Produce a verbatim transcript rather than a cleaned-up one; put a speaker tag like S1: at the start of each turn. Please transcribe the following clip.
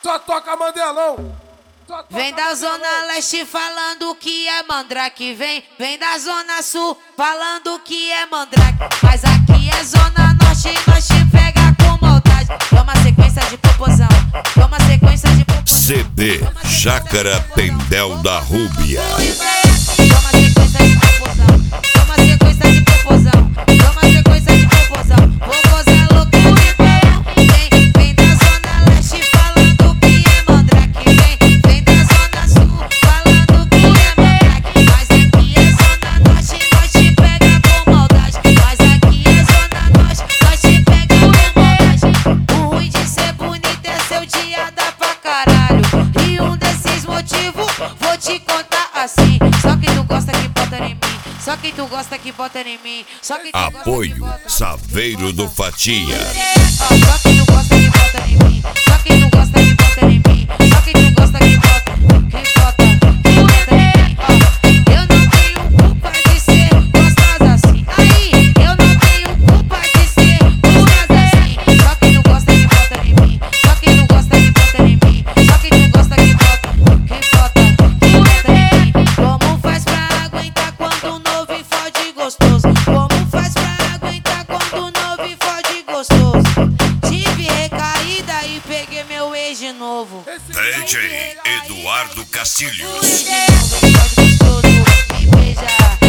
S1: Só toca Mandelão.
S2: Vem da zona leste falando que é mandrake, vem, vem da zona sul falando que é mandrake, mas aqui é zona norte, nós te pega com maldade. Toma sequência de popozão, toma sequência de popozão.
S3: C D Chácara Tendel da Rúbia.
S2: Toma sequência de popozão, toma sequência de popozão, toma sequência de popozão. Popozão louco de ideia, vem, vem da zona leste falando que é mandrake, vem, vem da zona sul falando que é mandrake, mas aqui é zona norte, nós te pega com maldade, mas aqui é zona norte, nós te pega com maldade. O ruim de ser bonito é seu dia dá pra caralho, e um desses motivos vou te contar assim. Só quem tu gosta que bota em mim, só quem tu gosta que bota em mim, só quem tu gosta que
S3: Apoio
S2: bota.
S3: Saveiro do Fatia.
S2: Ó, só quem tu gosta que bota em mim, só quem tu gosta que bota em mim, só quem tu gosta que bota, que bota, que bota em mim. Ó, eu não tenho culpa de ser gostosa assim. Aí, eu não tenho culpa de ser gostosa assim. Só quem tu gosta que bota em mim, só quem tu gosta que bota em mim, só quem tu gosta que bota, que bota, que bota em mim. Como faz pra aguentar quando o novo e fode gostoso? Como faz pra aguentar quando o novo e fode gostoso? Tive recaída e peguei meu ex de novo.
S3: D J Eduardo Castilhos.
S2: Fode gostoso, me beija.